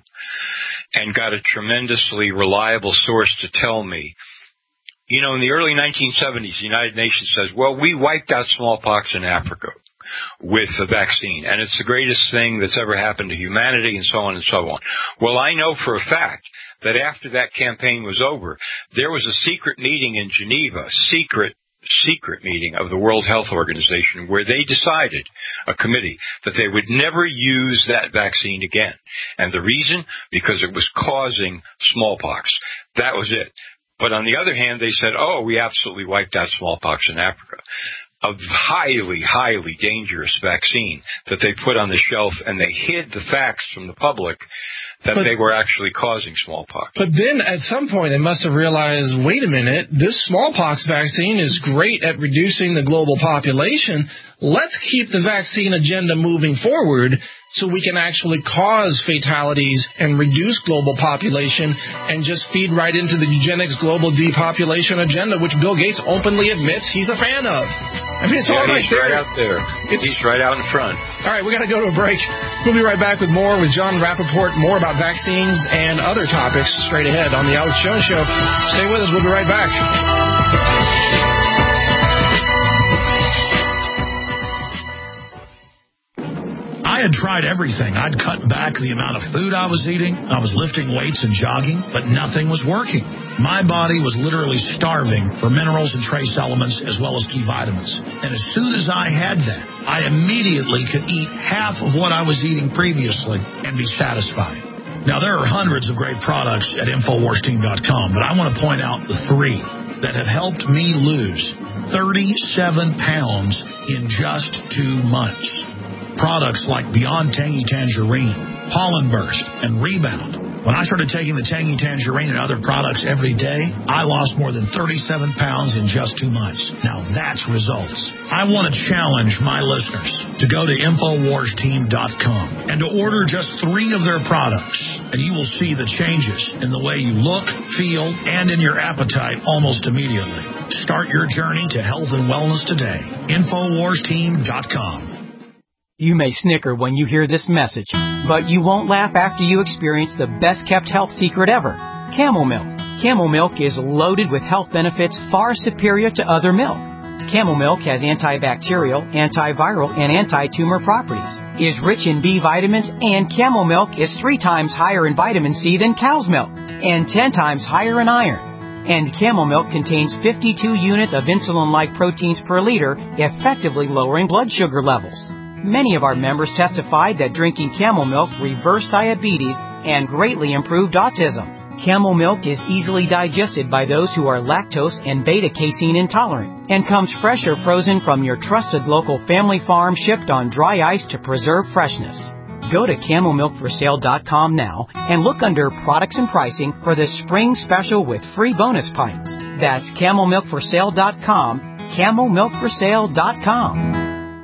and got a tremendously reliable source to tell me, you know, in the early nineteen seventies, the United Nations says, well, we wiped out smallpox in Africa with the vaccine, and it's the greatest thing that's ever happened to humanity, and so on and so on. Well, I know for a fact that after that campaign was over, there was a secret meeting in Geneva, secret secret meeting of the World Health Organization, where they decided, a committee, that they would never use that vaccine again. And the reason? Because it was causing smallpox. That was it. But on the other hand, they said, oh, we absolutely wiped out smallpox in Africa. A highly, highly dangerous vaccine that they put on the shelf, and they hid the facts from the public that but, they were actually causing smallpox. But then at some point they must have realized, wait a minute, this smallpox vaccine is great at reducing the global population. Let's keep the vaccine agenda moving forward so we can actually cause fatalities and reduce global population and just feed right into the eugenics global depopulation agenda, which Bill Gates openly admits he's a fan of. I mean, it's yeah, all right he's there. right out there. It's, he's right out in front. All right, we got to go to a break. We'll be right back with more with John Rappaport, more about vaccines and other topics straight ahead on The Alex Jones Show. Stay with us. We'll be right back. I had tried everything. I'd cut back the amount of food I was eating. I was lifting weights and jogging, but nothing was working. My body was literally starving for minerals and trace elements as well as key vitamins. And as soon as I had that, I immediately could eat half of what I was eating previously and be satisfied. Now, there are hundreds of great products at Infowars Team dot com, but I want to point out the three that have helped me lose thirty-seven pounds in just two months. Products like Beyond Tangy Tangerine, Pollen Burst, and Rebound. When I started taking the Tangy Tangerine and other products every day, I lost more than thirty-seven pounds in just two months. Now that's results. I want to challenge my listeners to go to Infowars Team dot com and to order just three of their products, and you will see the changes in the way you look, feel, and in your appetite almost immediately. Start your journey to health and wellness today. Infowars Team dot com. You may snicker when you hear this message, but you won't laugh after you experience the best-kept health secret ever, Camel Milk. Camel Milk is loaded with health benefits far superior to other milk. Camel Milk has antibacterial, antiviral, and anti-tumor properties, is rich in B vitamins, and Camel Milk is three times higher in vitamin C than cow's milk, and ten times higher in iron. And Camel Milk contains fifty-two units of insulin-like proteins per liter, effectively lowering blood sugar levels. Many of our members testified that drinking Camel Milk reversed diabetes and greatly improved autism. Camel Milk is easily digested by those who are lactose and beta-casein intolerant and comes fresh or frozen from your trusted local family farm, shipped on dry ice to preserve freshness. Go to camel milk for sale dot com now and look under products and pricing for the spring special with free bonus pints. That's camel milk for sale dot com, camel milk for sale dot com.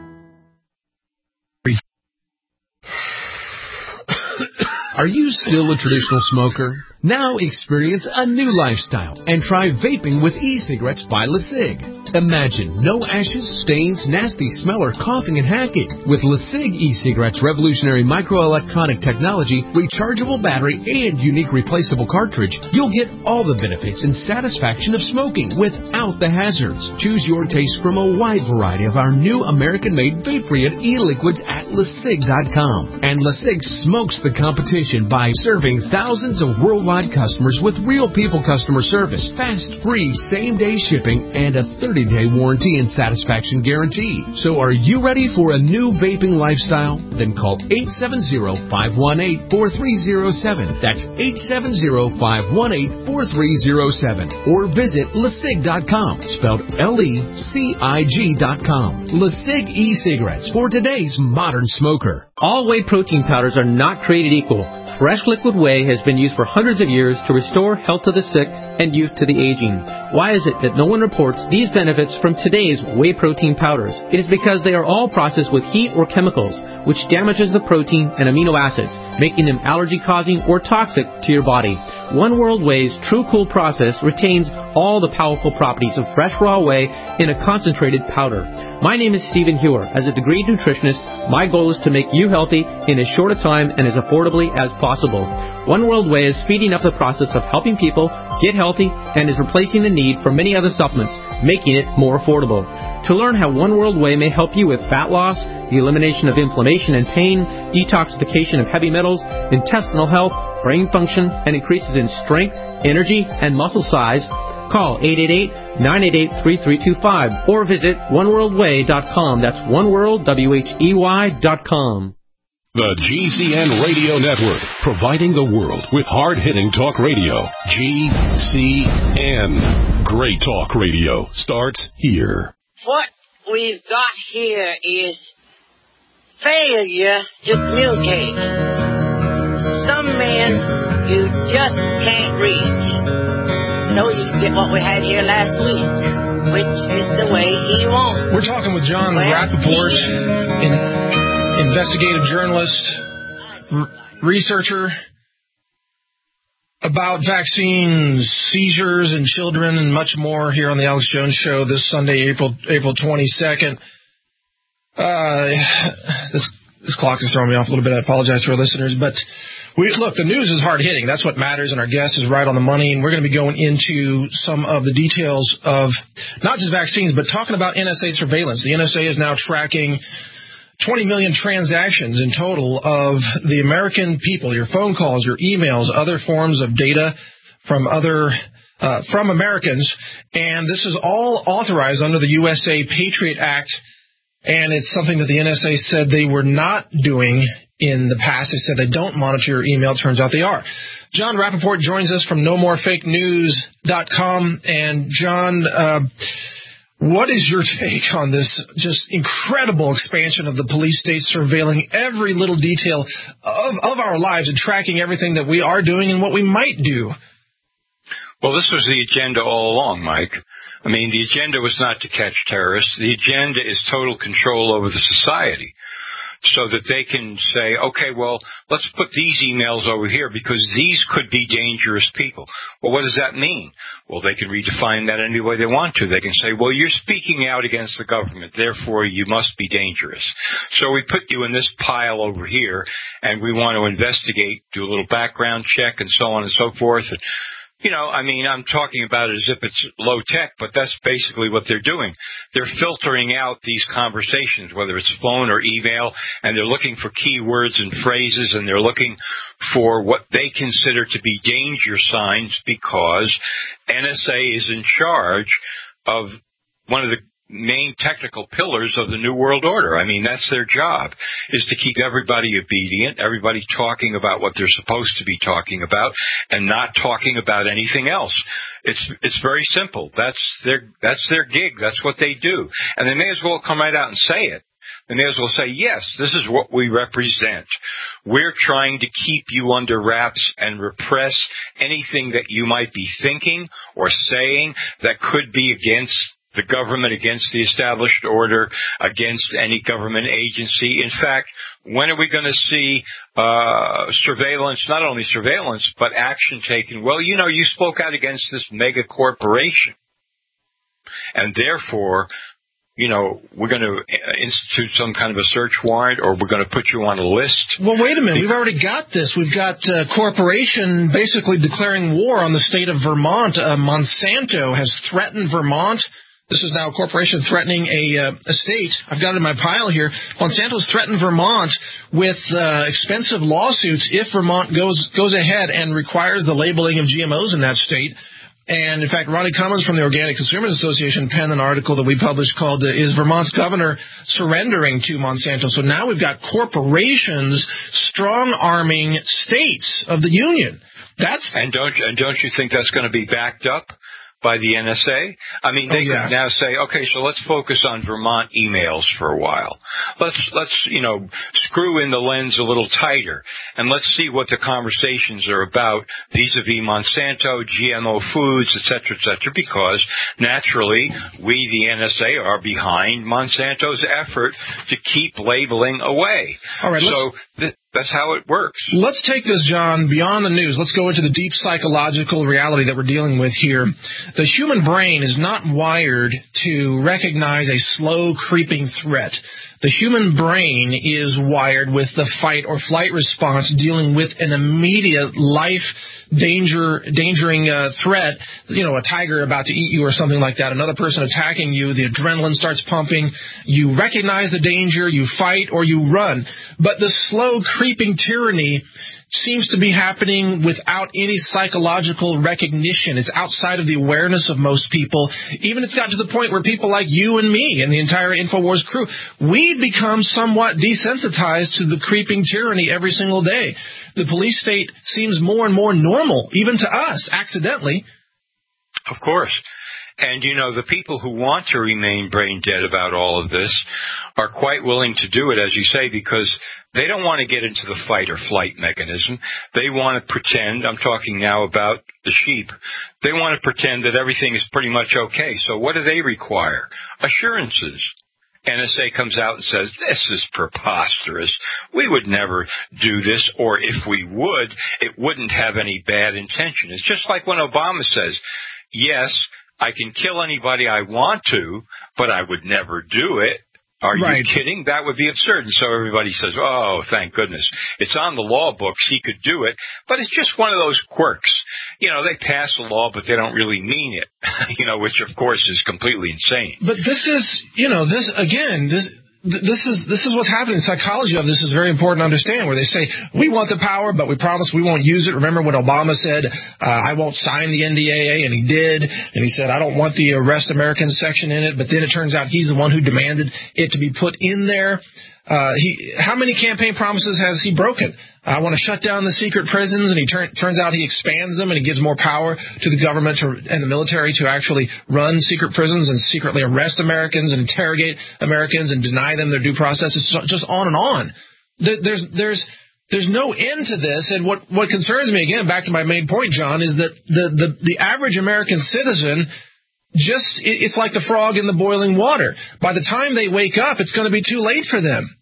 Are you still a traditional smoker? Now experience a new lifestyle and try vaping with e-cigarettes by LeSig. Imagine no ashes, stains, nasty smell, or coughing and hacking. With LeSig e-cigarettes' revolutionary microelectronic technology, rechargeable battery, and unique replaceable cartridge, you'll get all the benefits and satisfaction of smoking without the hazards. Choose your taste from a wide variety of our new American-made vape-free e-liquids at LeSig dot com. And LeSig smokes the competition by serving thousands of worldwide customers with real people customer service, fast, free, same-day shipping, and a thirty-day warranty and satisfaction guarantee. So are you ready for a new vaping lifestyle? Then call eight seven zero, five one eight, four three zero seven. That's eight seven zero, five one eight, four three zero seven. Or visit LeSig dot com, spelled L E C I G dot com. LeSig e-cigarettes for today's modern smoker. All whey protein powders are not created equal. Fresh liquid whey has been used for hundreds of years to restore health to the sick and youth to the aging. Why is it that no one reports these benefits from today's whey protein powders? It is because they are all processed with heat or chemicals, which damages the protein and amino acids, making them allergy-causing or toxic to your body. One World Whey's True Cool process retains all the powerful properties of fresh raw whey in a concentrated powder. My name is Stephen Hewer. As a degreed nutritionist, my goal is to make you healthy in as short a time and as affordably as possible. One World Whey is speeding up the process of helping people get healthy and is replacing the need for many other supplements, making it more affordable. To learn how One World Whey may help you with fat loss, the elimination of inflammation and pain, detoxification of heavy metals, intestinal health, brain function, and increases in strength, energy, and muscle size, call eight eight eight, nine eight eight, three three two five or visit one world way dot com. That's oneworld, W H E Y dot com. The G C N Radio Network, providing the world with hard-hitting talk radio. G C N. Great talk radio starts here. What we've got here is failure to communicate. Some men you just can't reach. So you get what we had here last week, which is the way he wants. We're talking with John well, Rappaport, in, investigative journalist, r- researcher, about vaccines, seizures in children, and much more here on the Alex Jones Show this Sunday, April April twenty-second. Uh, this this clock is throwing me off a little bit. I apologize to our listeners, but we look, the news is hard hitting. That's what matters, and our guest is right on the money. And we're going to be going into some of the details of not just vaccines, but talking about N S A surveillance. The N S A is now tracking twenty million transactions in total of the American people, your phone calls, your emails, other forms of data from other uh, from Americans. And this is all authorized under the U S A Patriot Act. And it's something that the N S A said they were not doing in the past. They said they don't monitor your email. Turns out they are. John Rappaport joins us from no more fake news dot com. And, John, uh, what is your take on this just incredible expansion of the police state surveilling every little detail of, of our lives and tracking everything that we are doing and what we might do? Well, this was the agenda all along, Mike. I mean, the agenda was not to catch terrorists. The agenda is total control over the society. so that they can say, okay, well, let's put these emails over here because these could be dangerous people. Well, what does that mean? Well, they can redefine that any way they want to. They can say, well, you're speaking out against the government, therefore you must be dangerous. So we put you in this pile over here, and we want to investigate, do a little background check, and so on and so forth. And, you know, I mean, I'm talking about it as if it's low tech, but that's basically what they're doing. They're filtering out these conversations, whether it's phone or email, and they're looking for keywords and phrases, and they're looking for what they consider to be danger signs because N S A is in charge of one of the main technical pillars of the New World Order. I mean, that's their job, is to keep everybody obedient, everybody talking about what they're supposed to be talking about, and not talking about anything else. It's it's very simple. That's their that's their gig. That's what they do. And they may as well come right out and say it. They may as well say, yes, this is what we represent. We're trying to keep you under wraps and repress anything that you might be thinking or saying that could be against the government, against the established order, against any government agency. In fact, when are we going to see uh surveillance, not only surveillance, but action taken? Well, you know, you spoke out against this mega corporation, and therefore, you know, we're going to institute some kind of a search warrant, or we're going to put you on a list. Well, wait a minute. We've already got this. We've got a corporation basically declaring war on the state of Vermont. Uh, Monsanto has threatened Vermont. This is now a corporation threatening a, uh, a state. I've got it in my pile here. Monsanto's threatened Vermont with uh, expensive lawsuits if Vermont goes goes ahead and requires the labeling of G M Os in that state. And, in fact, Ronnie Cummins from the Organic Consumers Association penned an article that we published called, uh, Is Vermont's Governor Surrendering to Monsanto? So now we've got corporations strong-arming states of the Union. That's and don't, and don't you think that's going to be backed up by the N S A? I mean, they oh, yeah. could now say, okay, so let's focus on Vermont emails for a while. Let's, let's, you know, screw in the lens a little tighter, and let's see what the conversations are about vis-a-vis Monsanto, G M O foods, et cetera, et cetera, because naturally we, the N S A, are behind Monsanto's effort to keep labeling away. All right, so th- that's how it works. Let's take this, John, beyond the news. Let's go into the deep psychological reality that we're dealing with here. The human brain is not wired to recognize a slow, creeping threat. The human brain is wired with the fight or flight response, dealing with an immediate life danger, endangering uh, threat, you know, a tiger about to eat you or something like that, another person attacking you, the adrenaline starts pumping, you recognize the danger, you fight or you run. But the slow, creeping tyranny seems to be happening without any psychological recognition. It's outside of the awareness of most people. Even it's got to the point where people like you and me and the entire InfoWars crew, we've become somewhat desensitized to the creeping tyranny every single day. The police state seems more and more normal, even to us, accidentally. Of course. And, you know, the people who want to remain brain dead about all of this are quite willing to do it, as you say, because they don't want to get into the fight or flight mechanism. They want to pretend, I'm talking now about the sheep, they want to pretend that everything is pretty much okay. So what do they require? Assurances. N S A comes out and says, this is preposterous. We would never do this, or if we would, it wouldn't have any bad intention. It's just like when Obama says, yes, I can kill anybody I want to, but I would never do it. Are right. you kidding? That would be absurd. And so everybody says, oh, thank goodness. It's on the law books. He could do it. But it's just one of those quirks. You know, they pass a law, but they don't really mean it, you know, which, of course, is completely insane. But this is, you know, this, again, this... This is this is what's happening. Psychology of this is very important to understand, where they say, we want the power, but we promise we won't use it. Remember when Obama said, uh, I won't sign the N D A A, and he did. And he said, I don't want the Arrest Americans section in it. But then it turns out he's the one who demanded it to be put in there. Uh, he, how many campaign promises has he broken? I want to shut down the secret prisons, and he turn, turns out he expands them, and he gives more power to the government to, and the military to actually run secret prisons and secretly arrest Americans and interrogate Americans and deny them their due process. It's just on and on. There's there's there's no end to this, and what what concerns me, again, back to my main point, John, is that the the, the average American citizen, just it's like the frog in the boiling water. By the time they wake up, it's going to be too late for them.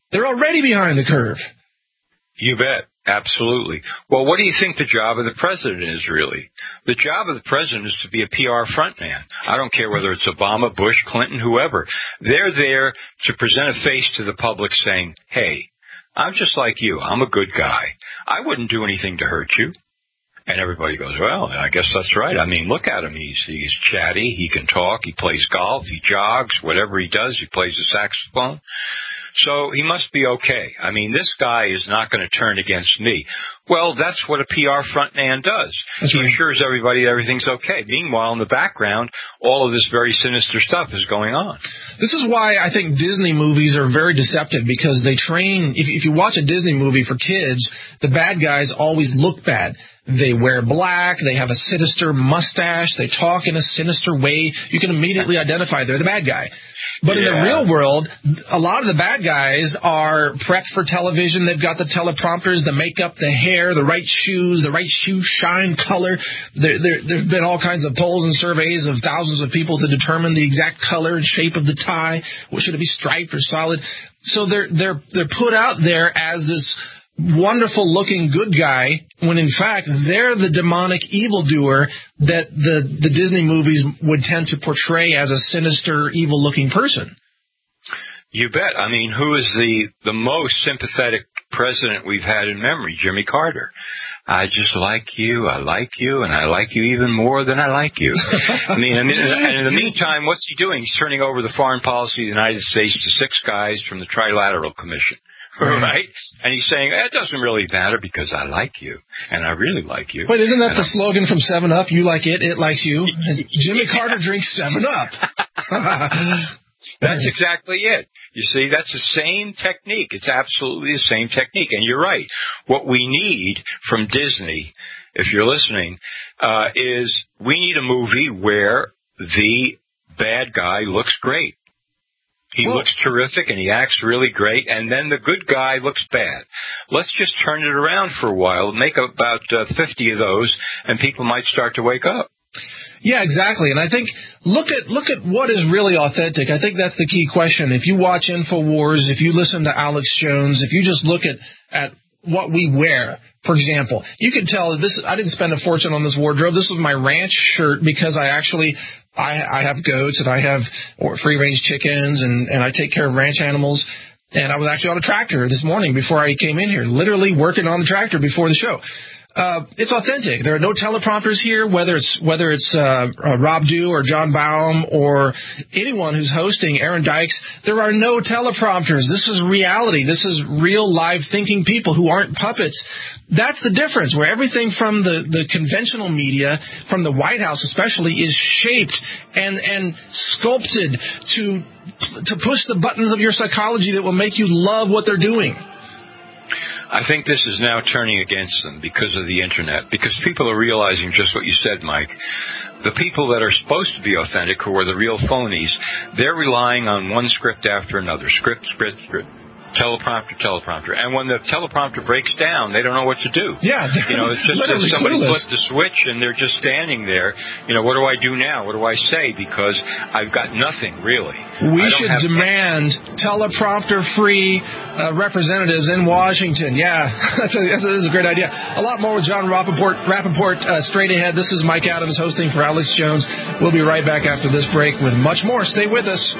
They're already behind the curve. You bet. Absolutely. Well, what do you think the job of the president is, really? The job of the president is to be a P R frontman. I don't care whether it's Obama, Bush, Clinton, whoever. They're there to present a face to the public saying, hey, I'm just like you. I'm a good guy. I wouldn't do anything to hurt you. And everybody goes, well, I guess that's right. I mean, look at him. He's, he's chatty. He can talk. He plays golf. He jogs. Whatever he does, he plays the saxophone. So he must be okay. I mean, this guy is not going to turn against me. Well, that's what a P R frontman does. That's he right. assures everybody that everything's okay. Meanwhile, in the background, all of this very sinister stuff is going on. This is why I think Disney movies are very deceptive, because they train, if, if you watch a Disney movie for kids, the bad guys always look bad. They wear black, they have a sinister mustache, they talk in a sinister way. You can immediately identify they're the bad guy. But yeah. in the real world, a lot of the bad guys are prepped for television. They've got the teleprompters, the makeup, the hair, the right shoes, the right shoe shine color. There, there, there have been all kinds of polls and surveys of thousands of people to determine the exact color and shape of the tie. Should it be striped or solid? So they're they're they're put out there as this wonderful-looking good guy, when in fact they're the demonic evildoer that the, the Disney movies would tend to portray as a sinister, evil-looking person. You bet. I mean, who is the, the most sympathetic president we've had in memory? Jimmy Carter. I just like you, I like you, and I like you even more than I like you. I mean, and in the meantime, what's he doing? He's turning over the foreign policy of the United States to six guys from the Trilateral Commission. Right? And he's saying, it doesn't really matter because I like you, and I really like you. Wait, isn't that and the I'm... slogan from seven up? You like it, it likes you. Jimmy yeah. Carter drinks seven up. That's exactly it. You see, that's the same technique. It's absolutely the same technique. And you're right. What we need from Disney, if you're listening, uh, is we need a movie where the bad guy looks great. He well, looks terrific, and he acts really great, and then the good guy looks bad. Let's just turn it around for a while, make about uh, fifty of those, and people might start to wake up. Yeah, exactly. And I think look at look at what is really authentic. I think that's the key question. If you watch InfoWars, if you listen to Alex Jones, if you just look at, at what we wear, for example, you can tell that this. I didn't spend a fortune on this wardrobe. This was my ranch shirt because I actually I, I have goats and I have free-range chickens and, and I take care of ranch animals. And I was actually on a tractor this morning before I came in here, literally working on the tractor before the show. Uh, it's authentic. There are no teleprompters here, whether it's whether it's uh, uh, Rob Dew or John Baum or anyone who's hosting, Aaron Dykes. There are no teleprompters. This is reality. This is real, live thinking people who aren't puppets. That's the difference, where everything from the, the conventional media, from the White House especially, is shaped and, and sculpted to to push the buttons of your psychology that will make you love what they're doing. I think this is now turning against them because of the Internet, because people are realizing just what you said, Mike. The people that are supposed to be authentic, who are the real phonies, they're relying on one script after another, script, script, script. Teleprompter, teleprompter. And when the teleprompter breaks down, they don't know what to do. Yeah. You know, it's just that somebody clueless. flipped the switch and they're just standing there. You know, what do I do now? What do I say? Because I've got nothing, really. We should demand teleprompter-free uh, representatives in Washington. Yeah, that's a, that's a, that's a great idea. A lot more with John Rappaport, Rappaport uh, straight ahead. This is Mike Adams hosting for Alex Jones. We'll be right back after this break with much more. Stay with us.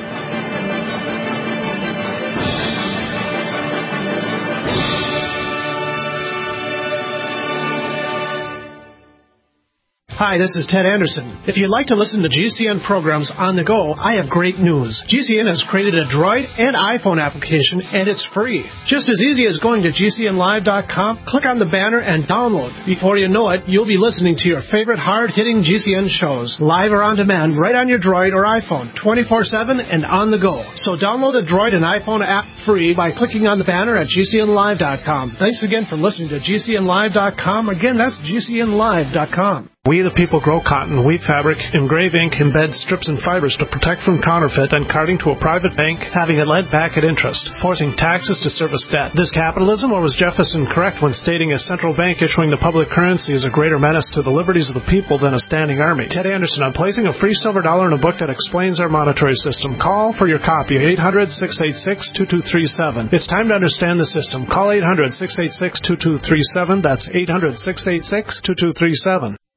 Hi, this is Ted Anderson. If you'd like to listen to G C N programs on the go, I have great news. G C N has created a Droid and iPhone application, and it's free. Just as easy as going to G C N live dot com, click on the banner, and download. Before you know it, you'll be listening to your favorite hard-hitting G C N shows, live or on demand, right on your Droid or iPhone, twenty-four seven and on the go. So download the Droid and iPhone app free by clicking on the banner at G C N live dot com. Thanks again for listening to G C N live dot com. Again, that's G C N live dot com. We the people grow cotton, weave fabric, engrave ink, embed strips and fibers to protect from counterfeit and carting to a private bank, having it lent back at interest, forcing taxes to service debt. This capitalism, or was Jefferson correct when stating a central bank issuing the public currency is a greater menace to the liberties of the people than a standing army? Ted Anderson, I'm placing a free silver dollar in a book that explains our monetary system. Call for your copy, eight hundred, six eight six, two two three seven. It's time to understand the system. Call eight hundred, six eight six, two two three seven. That's eight hundred, six eight six, two two three seven.